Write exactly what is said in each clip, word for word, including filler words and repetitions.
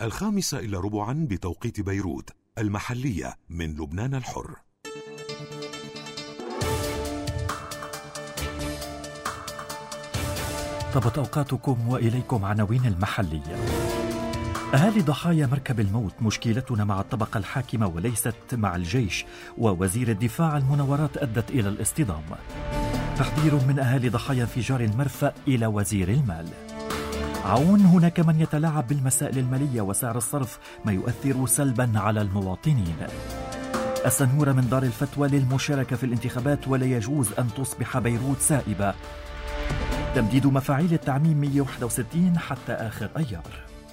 الخامسة إلى ربعا بتوقيت بيروت المحلية من لبنان الحر. طابت أوقاتكم وإليكم عناوين المحلية. أهالي ضحايا مركب الموت: مشكلتنا مع الطبقة الحاكمة وليست مع الجيش، ووزير الدفاع: المناورات أدت إلى الاصطدام. تحذير من أهالي ضحايا انفجار المرفأ إلى وزير المال. عون: هناك من يتلاعب بالمسائل المالية وسعر الصرف ما يؤثر سلبا على المواطنين. السنورة من دار الفتوى للمشاركة في الانتخابات ولا يجوز أن تصبح بيروت سائبة. تمديد مفاعيل التعميم مئة وواحد وستين حتى آخر أيار.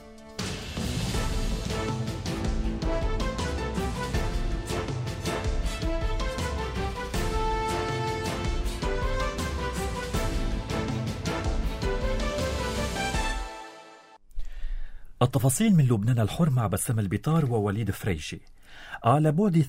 التفاصيل من لبنان الحر مع بسام البطار ووليد فريشي. على بعد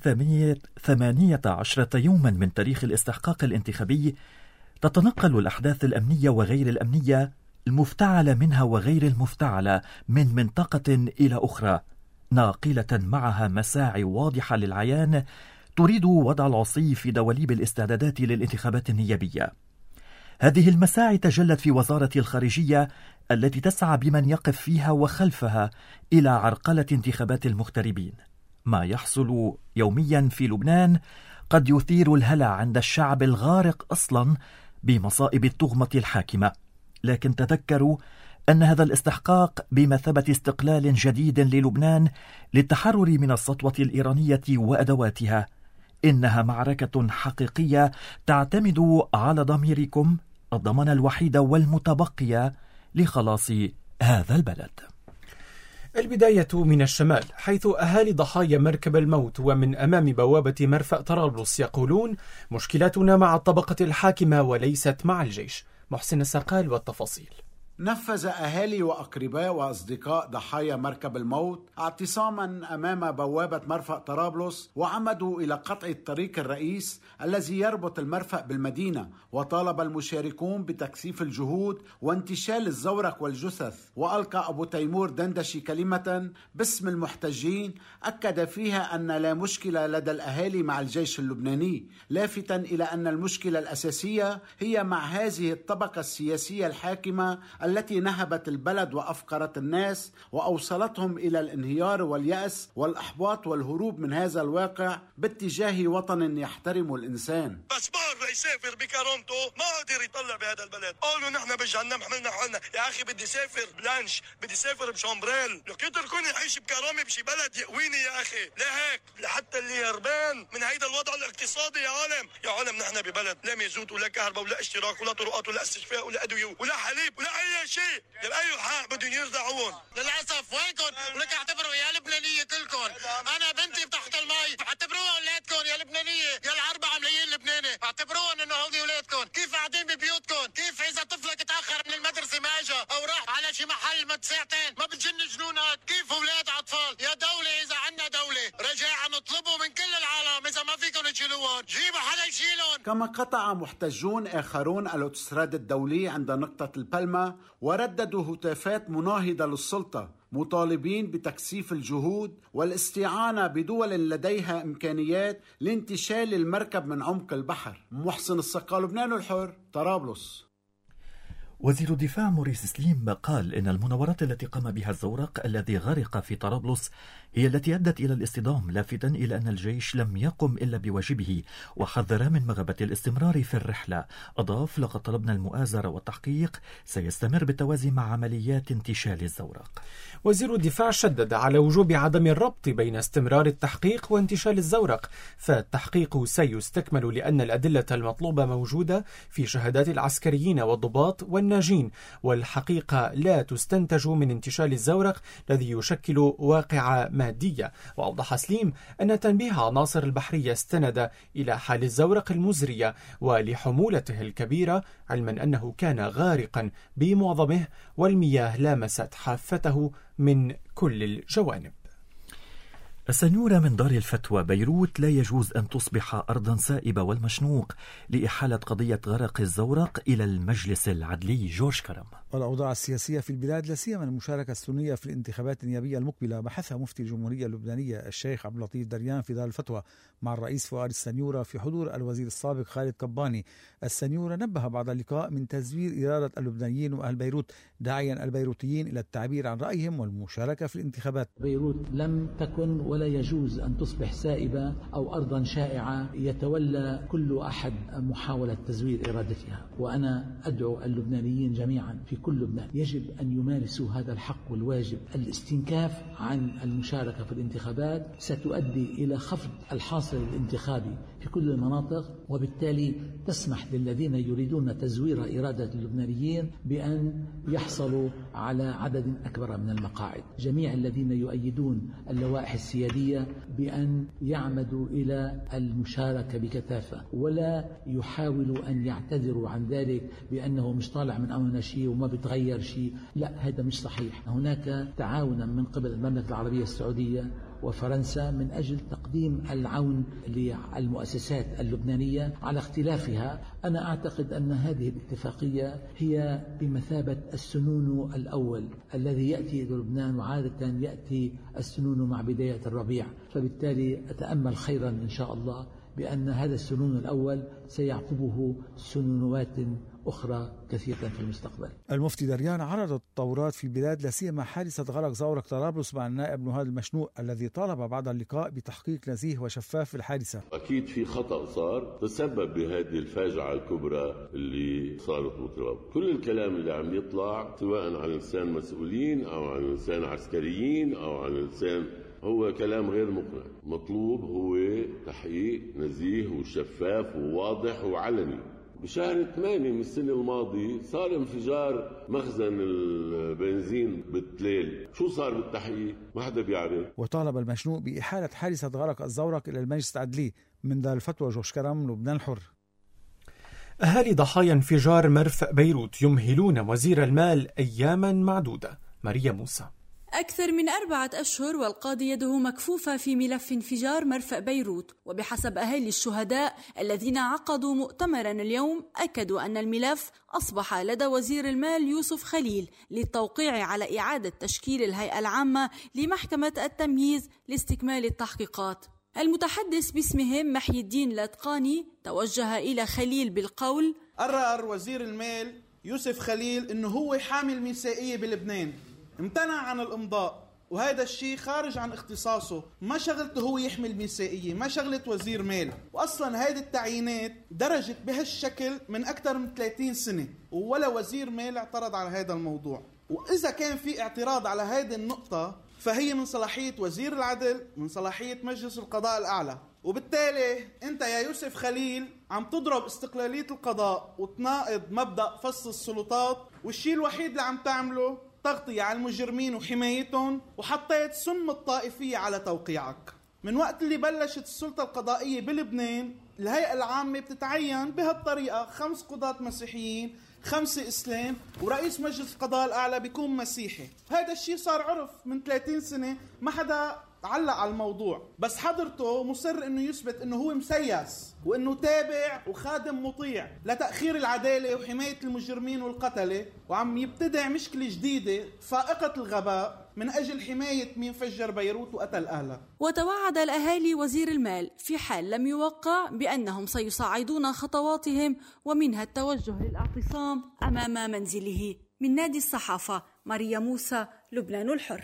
ثمانية عشرة يوما من تاريخ الاستحقاق الانتخابي، تتنقل الأحداث الأمنية وغير الأمنية، المفتعلة منها وغير المفتعلة، من منطقة إلى أخرى، ناقلة معها مساعي واضحة للعيان تريد وضع العصي في دواليب الاستعدادات للانتخابات النيابية. هذه المساعي تجلت في وزارة الخارجية التي تسعى بمن يقف فيها وخلفها إلى عرقلة انتخابات المغتربين. ما يحصل يوميا في لبنان قد يثير الهلع عند الشعب الغارق أصلا بمصائب الطغمة الحاكمة، لكن تذكروا أن هذا الاستحقاق بمثابة استقلال جديد للبنان للتحرر من السطوة الإيرانية وأدواتها. إنها معركة حقيقية تعتمد على ضميركم، الضمانة الوحيدة والمتبقية لخلاص هذا البلد. البداية من الشمال، حيث أهالي ضحايا مركب الموت ومن أمام بوابة مرفأ طرابلس يقولون: مشكلتنا مع الطبقة الحاكمة وليست مع الجيش. محسن السقال والتفاصيل. نفذ أهالي وأقرباء وأصدقاء ضحايا مركب الموت اعتصاما أمام بوابة مرفأ طرابلس، وعمدوا إلى قطع الطريق الرئيس الذي يربط المرفأ بالمدينة، وطالب المشاركون بتكثيف الجهود وانتشال الزورق والجثث. وألقى أبو تيمور دندشي كلمة باسم المحتجين أكد فيها أن لا مشكلة لدى الأهالي مع الجيش اللبناني، لافتا إلى أن المشكلة الأساسية هي مع هذه الطبقة السياسية الحاكمة التي نهبت البلد وأفقرت الناس وأوصلتهم إلى الانهيار واليأس والإحباط والهروب من هذا الواقع باتجاه وطن يحترم الإنسان. بس بره يسافر بكرامته ما قدر يطلع بهذا البلد. قالوا نحن بجهنم حملنا حالنا. يا أخي بدي سافر بلانش، بدي سافر بشامبريل، لو كنت كوني أعيش بكرامة بشي بلد يقويني يا أخي. لا هيك لحتى اللي هربان من هيدا الوضع الاقتصادي يا عالم، يا عالم نحن ببلد لا ميزوت ولا كهرباء ولا اشتراك ولا طرقات ولا استشفاء ولا أدوية ولا حليب ولا أي شيء. بأي حق بدهم يرضعون؟ للأسف وينكم؟ ولك اعتبروا يا لبنانية كلكم. أنا بنتي تحت المي، اعتبروها أولادكم يا لبنانية، يا الأربعة ملايين لبناني، اعتبروهم إنه هودي أولادكم. كيف قاعدين ببيوتكم؟ كيف إذا طفلك تأخر من المدرسة ما إجا أو راح على شي محل مد ساعتين ما بتجن جنونك؟ كيف أولاد أطفال؟ يا دولة إذا عنا دولة رجاء نطلبوا من كل العالم إذا ما فيكم تشيلوهم جيبوا حدا يشيلهم. كما قطع محتجون آخرون الأوتوستراد الدولي عند نقطة البلمة ورددوا هتافات مناهضة للسلطة، مطالبين بتكثيف الجهود والاستعانة بدول لديها إمكانيات لانتشال المركب من عمق البحر. محسن السقال، لبنان الحر، طرابلس. وزير الدفاع موريس سليم قال إن المناورات التي قام بها الزورق الذي غرق في طرابلس هي التي أدت إلى الاصطدام، لافتا إلى أن الجيش لم يقم إلا بواجبه، وحذر من مغبة الاستمرار في الرحلة. أضاف: لقد طلبنا المؤازرة والتحقيق سيستمر بالتوازي مع عمليات انتشال الزورق. وزير الدفاع شدد على وجوب عدم الربط بين استمرار التحقيق وانتشال الزورق، فالتحقيق سيستكمل لأن الأدلة المطلوبة موجودة في شهادات العسكريين والضباط والناجين، والحقيقة لا تستنتج من انتشال الزورق الذي يشكل واقع مادية. وأوضح سليم أن تنبيه عناصر البحرية استند إلى حال الزورق المزرية ولحمولته الكبيرة، علما أنه كان غارقا السنيورة من دار الفتوى بيروت: لا يجوز أن تصبح أرضا سائبة والمشنوق لإحالة قضية غرق الزورق إلى المجلس العدلي. جورج كرم. الأوضاع السياسية في البلاد لا سيما المشاركة السنية في الانتخابات النيابية المقبلة بحثها مفتي الجمهورية اللبنانية الشيخ عبد اللطيف دريان في دار الفتوى مع الرئيس فؤاد السنيورة في حضور الوزير السابق خالد كباني. السنيورة نبه بعد اللقاء من تزوير إرادة اللبنانيين وأهل بيروت، داعيا البيروتيين إلى التعبير عن رأيهم والمشاركة في الانتخابات. بيروت لم تكن ولا يجوز أن تصبح سائبة أو أرضا شائعة يتولى كل أحد محاولة تزوير إرادتها، وأنا أدعو اللبنانيين جميعا في كل لبنان يجب أن يمارسوا هذا الحق والواجب. الاستنكاف عن المشاركة في الانتخابات ستؤدي إلى خفض الحاصل الانتخابي في كل المناطق، وبالتالي تسمح للذين يريدون تزوير إرادة اللبنانيين بأن يحصلوا على عدد أكبر من المقاعد. جميع الذين يؤيدون اللوائح السيادية بأن يعمدوا إلى المشاركة بكثافة، ولا يحاولوا أن يعتذروا عن ذلك بأنه مش طالع من أمرنا شيء وما بتغير شيء. لا، هذا مش صحيح. هناك تعاونا من قبل المملكة العربية السعودية وفرنسا من أجل تقديم العون للمؤسسات اللبنانية على اختلافها. أنا أعتقد أن هذه الاتفاقية هي بمثابة السنون الأول الذي يأتي إلى لبنان، وعادة يأتي السنون مع بداية الربيع، فبالتالي أتأمل خيرا إن شاء الله بأن هذا السنون الأول سيعقبه سنونات أخرى كثيرة في المستقبل. المفتي دريان عرض التطورات في البلاد لا سيما حادثة غرق زورق طرابلس مع النائب نهاد المشنوق الذي طالب بعد اللقاء بتحقيق نزيه وشفاف في الحادثة. أكيد في خطأ صار تسبب بهذه الفاجعة الكبرى اللي صارت بطرابلس. كل الكلام اللي عم يطلع سواء عن لسان مسؤولين أو عن لسان عسكريين أو عن لسان هو كلام غير مقنع. مطلوب هو تحقيق نزيه وشفاف وواضح وعلني. بشهر ثمانية من السنة الماضية صار انفجار مخزن البنزين بالتليل. شو صار بالتحقيق؟ ما حدا بيعرف. وطالب المشنوق بإحالة حادثة غرق الزورق إلى المجلس العدلي. من دار الفتوى جورج كرم، لبنان الحر. أهالي ضحايا انفجار مرفأ بيروت يمهلون وزير المال أياما معدودة. ماريا موسى. أكثر من أربعة أشهر والقاضي يده مكفوفة في ملف انفجار مرفأ بيروت، وبحسب أهالي الشهداء الذين عقدوا مؤتمرا اليوم أكدوا أن الملف أصبح لدى وزير المال يوسف خليل للتوقيع على إعادة تشكيل الهيئة العامة لمحكمة التمييز لاستكمال التحقيقات. المتحدث باسمهم محي الدين الأتقاني توجه إلى خليل بالقول: قرر وزير المال يوسف خليل أنه هو حامل ميثاقية بلبنان، امتنع عن الامضاء، وهذا الشيء خارج عن اختصاصه. ما شغلته هو يحمل ميثاقية، ما شغلة وزير مال. واصلا هذه التعيينات درجت بهالشكل من اكثر من ثلاثين سنة ولا وزير مال اعترض على هذا الموضوع. واذا كان في اعتراض على هذه النقطة فهي من صلاحية وزير العدل، من صلاحية مجلس القضاء الأعلى. وبالتالي انت يا يوسف خليل عم تضرب استقلالية القضاء وتناقض مبدأ فصل السلطات، والشيء الوحيد اللي عم تعمله تغطية على المجرمين وحمايتهم، وحطيت سم الطائفية على توقيعك. من وقت اللي بلشت السلطة القضائية بلبنان الهيئة العامة بتتعين بهالطريقة، خمس قضاة مسيحيين، خمسة إسلام، ورئيس مجلس القضاء الأعلى بيكون مسيحي. هذا الشيء صار عرف من ثلاثين سنة، ما حدا علق على الموضوع، بس حضرته مصر انه يثبت انه هو مسيس وانه تابع وخادم مطيع لتأخير العدالة وحماية المجرمين والقتلة، وعم يبتدع مشكلة جديدة فائقة الغباء من أجل حماية مين فجر بيروت وقتل أهلها. وتوعد الأهالي وزير المال في حال لم يوقع بأنهم سيصعدون خطواتهم ومنها التوجه للاعتصام أمام منزله. من نادي الصحافة، ماريا موسى، لبنان الحر.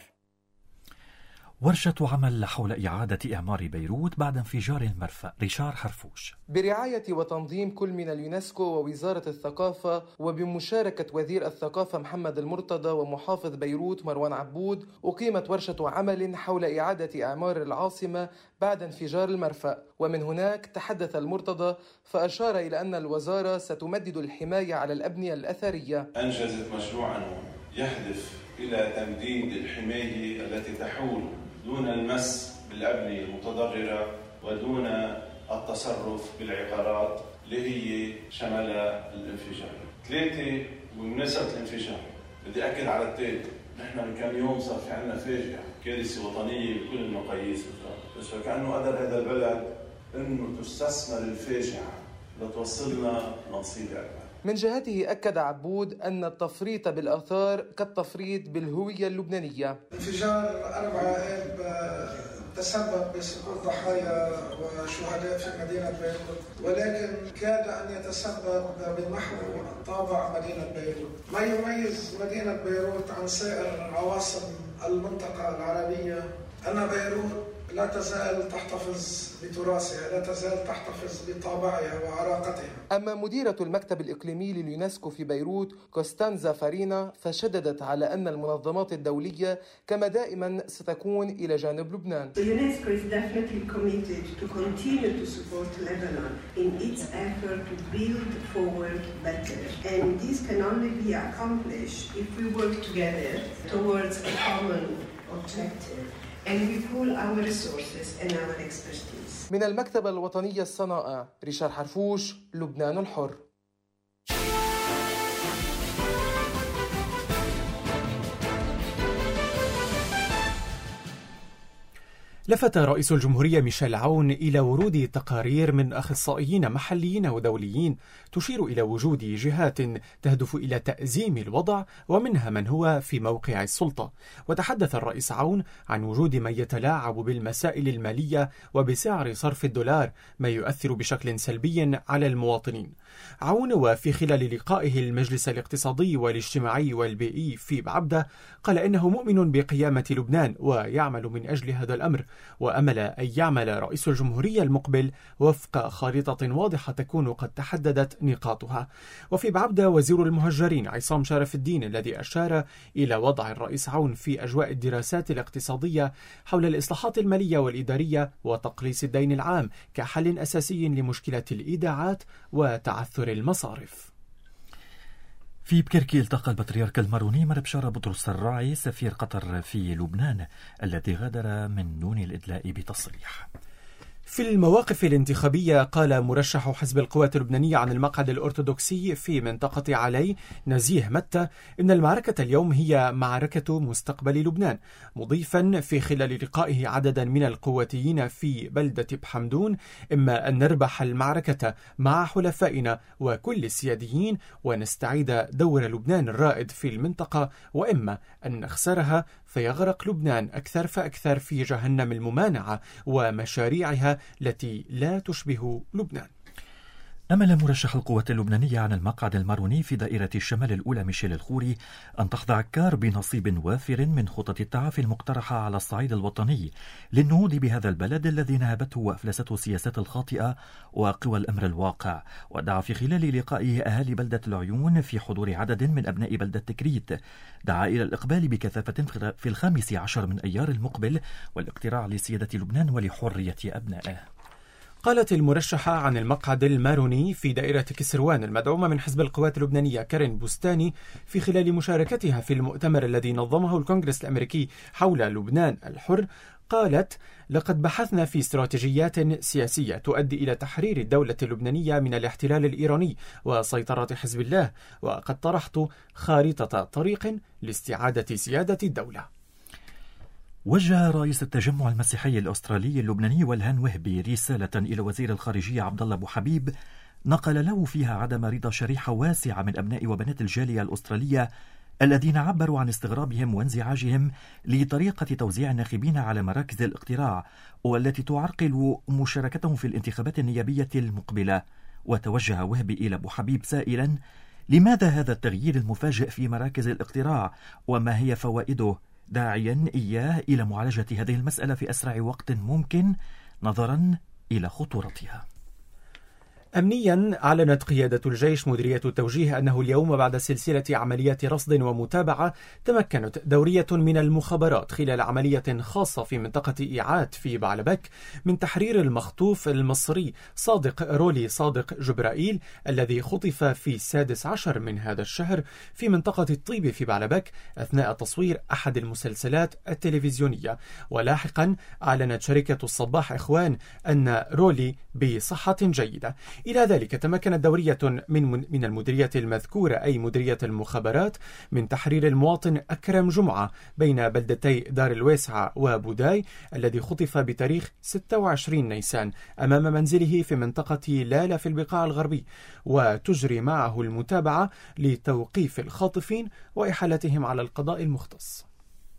ورشة عمل حول إعادة إعمار بيروت بعد انفجار المرفأ. ريشار حرفوش. برعاية وتنظيم كل من اليونسكو ووزارة الثقافة وبمشاركة وزير الثقافة محمد المرتضى ومحافظ بيروت مروان عبود، أقيمت ورشة عمل حول إعادة إعمار العاصمة بعد انفجار المرفأ. ومن هناك تحدث المرتضى فأشار إلى أن الوزارة ستمدد الحماية على الأبنية الأثرية. أنجزت مشروعا يهدف إلى تمديد الحماية التي تحول دون المس بالأبنية المتضررة ودون التصرف بالعقارات اللي هي شملها الانفجار. ثلاثة، ومناسبة الانفجار بدي أكد على التالي: نحن من كم يوم صار في عنا فاجعة كارثة وطنية بكل المقاييس، بس فكأنه قدر هذا البلد إنه تستثمر الفاجعة لتوصلنا لنصيب أكبر. من جهته أكد عبود أن التفريط بالآثار كالتفريط بالهوية اللبنانية. انفجار أربعة آب تسبب بسقوط ضحايا وشهداء في مدينة بيروت، ولكن كاد أن يتسبب بمحو طابع مدينة بيروت. ما يميز مدينة بيروت عن سائر عواصم المنطقة العربية أن بيروت لا تزال تحتفظ بتراثها، لا تزال تحتفظ بطابعها وعراقتها. أما مديرة المكتب الإقليمي لليونسكو في بيروت كوستانزا فارينا فشددت على أن المنظمات الدولية كما دائما ستكون إلى جانب لبنان. The UNESCO is definitely committed to continue to support Lebanon in its effort to build forward better, and this can only be accomplished if we work together towards a common objective. And we pool our resources and our expertise. من المكتب الوطني الصنائع ريشار حرفوش، لبنان الحر. لفت رئيس الجمهورية ميشيل عون إلى ورود تقارير من أخصائيين محليين ودوليين تشير إلى وجود جهات تهدف إلى تأزيم الوضع ومنها من هو في موقع السلطة. وتحدث الرئيس عون عن وجود من يتلاعب بالمسائل المالية وبسعر صرف الدولار، ما يؤثر بشكل سلبي على المواطنين. عون وفي خلال لقائه المجلس الاقتصادي والاجتماعي والبيئي في بعبدة قال إنه مؤمن بقيامة لبنان ويعمل من أجل هذا الأمر، وأمل أن يعمل رئيس الجمهورية المقبل وفق خارطة واضحة تكون قد تحددت نقاطها. وفي بعبدة وزير المهجرين عصام شرف الدين الذي أشار إلى وضع الرئيس عون في أجواء الدراسات الاقتصادية حول الإصلاحات المالية والإدارية وتقليص الدين العام كحل أساسي لمشكلة الإيداعات وتعثر المصارف. في بكركي التقى البطريرك الماروني مر بشارة بطرس الراعي سفير قطر في لبنان الذي غادر من دون الإدلاء بتصريح. في المواقف الانتخابية قال مرشح حزب القوات اللبنانية عن المقعد الأرثوذكسي في منطقة علي نزيه متى إن المعركة اليوم هي معركة مستقبل لبنان، مضيفا في خلال لقائه عددا من القواتيين في بلدة بحمدون إما أن نربح المعركة مع حلفائنا وكل السياديين ونستعيد دور لبنان الرائد في المنطقة، وإما أن نخسرها فيغرق لبنان أكثر فأكثر في جهنم الممانعة ومشاريعها التي لا تشبه لبنان. أمل مرشح القوات اللبنانية عن المقعد الماروني في دائرة الشمال الأولى ميشيل الخوري أن تخضع كار بنصيب وافر من خطط التعافي المقترحة على الصعيد الوطني للنهوض بهذا البلد الذي نهبته وأفلسته السياسات الخاطئة وقوى الأمر الواقع. ودعا في خلال لقائه أهالي بلدة العيون في حضور عدد من أبناء بلدة تكريت، دعا إلى الإقبال بكثافة في الخامس عشر من أيار المقبل والاقتراع لسيادة لبنان ولحرية أبنائه. قالت المرشحة عن المقعد الماروني في دائرة كسروان المدعومة من حزب القوات اللبنانية كارين بوستاني في خلال مشاركتها في المؤتمر الذي نظمه الكونغرس الأمريكي حول لبنان الحر، قالت: لقد بحثنا في استراتيجيات سياسية تؤدي إلى تحرير الدولة اللبنانية من الاحتلال الإيراني وسيطرة حزب الله، وقد طرحت خارطة طريق لاستعادة سيادة الدولة. وجه رئيس التجمع المسيحي الأسترالي اللبناني والهان وهبي رسالة إلى وزير الخارجية عبد الله أبو حبيب نقل له فيها عدم رضا شريحة واسعة من أبناء وبنات الجالية الأسترالية الذين عبروا عن استغرابهم وانزعاجهم لطريقة توزيع الناخبين على مراكز الاقتراع والتي تعرقل مشاركتهم في الانتخابات النيابية المقبلة. وتوجه وهبي إلى أبو حبيب سائلا: لماذا هذا التغيير المفاجئ في مراكز الاقتراع وما هي فوائده؟ داعيا إياه إلى معالجة هذه المسألة في أسرع وقت ممكن نظرا إلى خطورتها. أمنيا، أعلنت قيادة الجيش مديرية التوجيه أنه اليوم بعد سلسلة عمليات رصد ومتابعة تمكنت دورية من المخابرات خلال عملية خاصة في منطقة إيعات في بعلبك من تحرير المخطوف المصري صادق رولي صادق جبرائيل الذي خطف في السادس عشر من هذا الشهر في منطقة الطيب في بعلبك أثناء تصوير أحد المسلسلات التلفزيونية. ولاحقا أعلنت شركة الصباح إخوان أن رولي بصحة جيدة. إلى ذلك تمكنت دورية من من المديرية المذكورة أي مديرية المخابرات من تحرير المواطن أكرم جمعة بين بلدتي دار الواسعة وبوداي الذي خطف بتاريخ ستة وعشرين نيسان أمام منزله في منطقة لالا في البقاع الغربي، وتجري معه المتابعة لتوقيف الخاطفين وإحالتهم على القضاء المختص.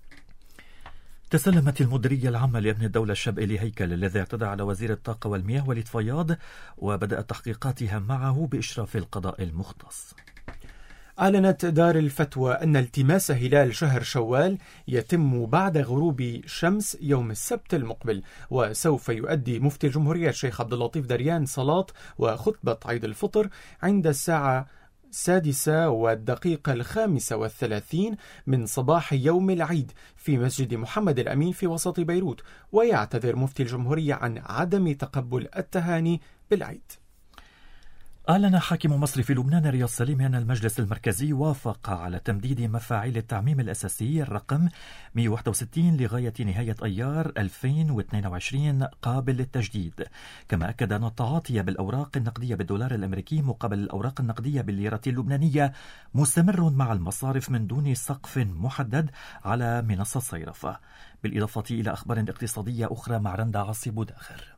تسلمت المديرية العامة لأمن الدولة الشاب إلي هيكل الذي اعتدى على وزير الطاقة والمياه وليد فياض، وبدأت تحقيقاتها معه بإشراف القضاء المختص. أعلنت دار الفتوى أن التماس هلال شهر شوال يتم بعد غروب شمس يوم السبت المقبل، وسوف يؤدي مفتي الجمهورية الشيخ عبد اللطيف دريان صلاة وخطبة عيد الفطر عند الساعة السادسة والدقيقة الخامسة والثلاثين من صباح يوم العيد في مسجد محمد الأمين في وسط بيروت، ويعتذر مفتي الجمهورية عن عدم تقبل التهاني بالعيد. أعلن حاكم مصر في لبنان رياض سليم أن المجلس المركزي وافق على تمديد مفاعيل التعميم الأساسي الرقم مئة وواحد وستين لغاية نهاية أيار ألفين واثنين وعشرين قابل للتجديد، كما أكد أن التعاطي بالأوراق النقدية بالدولار الأمريكي مقابل الأوراق النقدية بالليرة اللبنانية مستمر مع المصارف من دون سقف محدد على منصة صيرفة، بالإضافة إلى أخبار اقتصادية أخرى مع رندا عصيب داخر.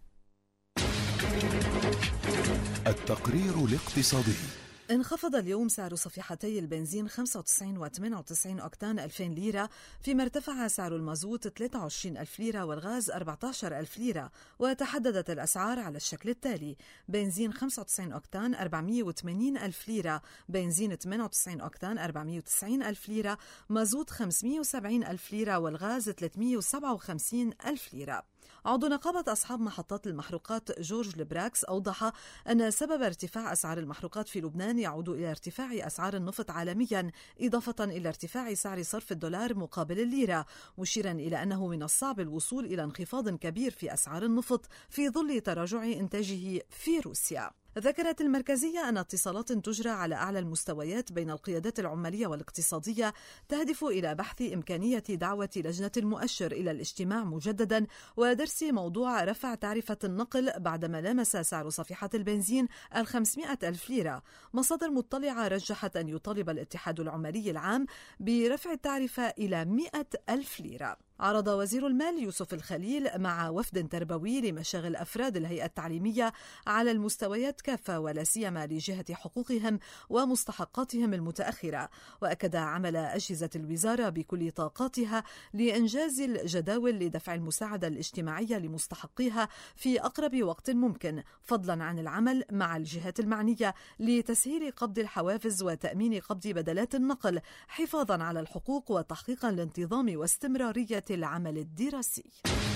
التقرير الاقتصادي. انخفض اليوم سعر صفيحتي البنزين خمسة وتسعين وثمانية وتسعين أوكتان ألفين ليرة، فيما ارتفع سعر المازوت ثلاثة وعشرين ألف ليرة والغاز أربعة عشر ألف ليرة. وتحددت الأسعار على الشكل التالي: بنزين خمسة وتسعين أوكتان أربعمئة وثمانين ألف ليرة، بنزين ثمانية وتسعين أوكتان أربعمئة وتسعين ألف ليرة، مازوت خمسمئة وسبعين ألف ليرة والغاز ثلاثمئة وسبعة وخمسين ألف ليرة. عضو نقابة أصحاب محطات المحروقات جورج لبراكس أوضح أن سبب ارتفاع أسعار المحروقات في لبنان يعود إلى ارتفاع أسعار النفط عالميا، إضافة إلى ارتفاع سعر صرف الدولار مقابل الليرة، مشيرا إلى أنه من الصعب الوصول إلى انخفاض كبير في أسعار النفط في ظل تراجع إنتاجه في روسيا. ذكرت المركزية أن اتصالات تجرى على أعلى المستويات بين القيادات العمالية والاقتصادية تهدف إلى بحث إمكانية دعوة لجنة المؤشر إلى الاجتماع مجددا ودرس موضوع رفع تعرفة النقل بعدما لامس سعر صفيحة البنزين الخمسمائة ألف ليرة. مصادر مطلعة رجحت أن يطالب الاتحاد العمالي العام برفع التعرفة إلى مئة ألف ليرة. عرض وزير المال يوسف الخليل مع وفد تربوي لمشاغل أفراد الهيئة التعليمية على المستويات كافة ولا سيما لجهة حقوقهم ومستحقاتهم المتأخرة، وأكد عمل أجهزة الوزارة بكل طاقاتها لإنجاز الجداول لدفع المساعدة الاجتماعية لمستحقيها في أقرب وقت ممكن، فضلا عن العمل مع الجهات المعنية لتسهيل قبض الحوافز وتأمين قبض بدلات النقل حفاظا على الحقوق وتحقيقا لانتظام واستمرارية العمل الدراسي.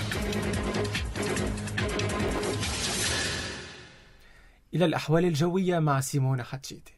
إلى الأحوال الجوية مع سيمون حتشيتي.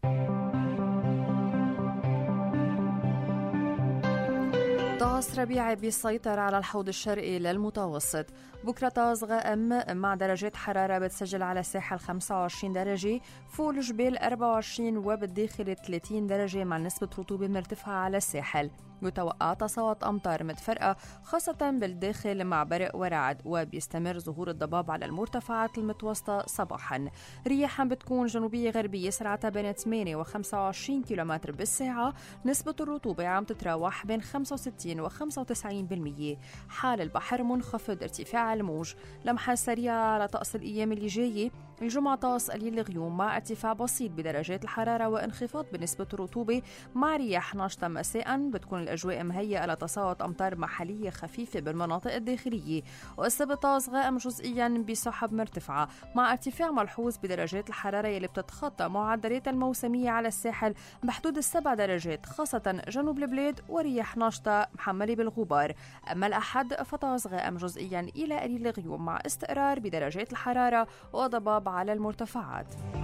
طقس ربيعي بيسيطر على الحوض الشرقي للمتوسط. بكرة طقس غائم مع درجات حرارة بتسجل على الساحل خمسة وعشرين درجة، فوق الجبال أربعة وعشرين وبالداخل ثلاثين درجة مع نسبة رطوبة مرتفعة على الساحل. يتوقع تصاعد أمطار متفرقة خاصة بالداخل مع برق ورعد، وبيستمر ظهور الضباب على المرتفعات المتوسطة صباحا. رياح بتكون جنوبية غربية سرعتها بين ثمانية وخمسة وعشرين كيلومتر بالساعة. نسبة الرطوبة عم تتراوح بين خمسة وستين وخمسة وتسعين بالمية. حال البحر منخفض، ارتفاع الموج. لمحة سريعة على طقس الأيام اللي جاية. الجمعة طقس قليل الغيوم مع ارتفاع بسيط بدرجات الحرارة وانخفاض بنسبة الرطوبة مع رياح ناشطة مساء. بتكون الأجواء مهيئة لتساقط أمطار محلية خفيفة بالمناطق الداخلية. والسبت طقس غائم جزئيا بسحب مرتفعة مع ارتفاع ملحوظ بدرجات الحرارة يلي بتتخطى معدلات الموسمية على الساحل بحدود السبع درجات خاصة جنوب البلاد، ورياح ناشطة محملة بالغبار. أما الأحد فطقس غائم جزئيا إلى قليل الغيوم مع استقرار بدرجات الحرارة وضباب على المرتفعات.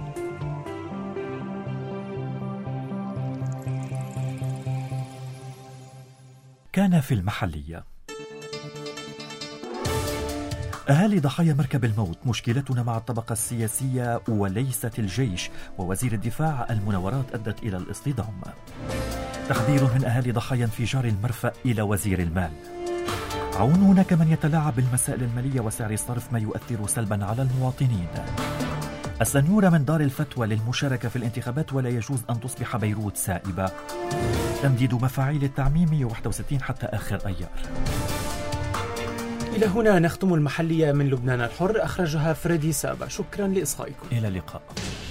كان في المحلية. أهالي ضحايا مركب الموت: مشكلتنا مع الطبقة السياسية وليست الجيش، ووزير الدفاع: المناورات أدت إلى الاصطدام. تحذير من أهالي ضحايا انفجار المرفأ إلى وزير المال. عون هناك من يتلاعب بالمسائل المالية وسعر الصرف ما يؤثر سلبا على المواطنين. السنيورة من دار الفتوى للمشاركة في الانتخابات ولا يجوز أن تصبح بيروت سائبة. تمديد مفاعيل التعميم مئة وواحد وستين حتى آخر أيار. إلى هنا نختم المحلية من لبنان الحر، أخرجها فريدي سابا. شكرا لإصغائكم. إلى اللقاء.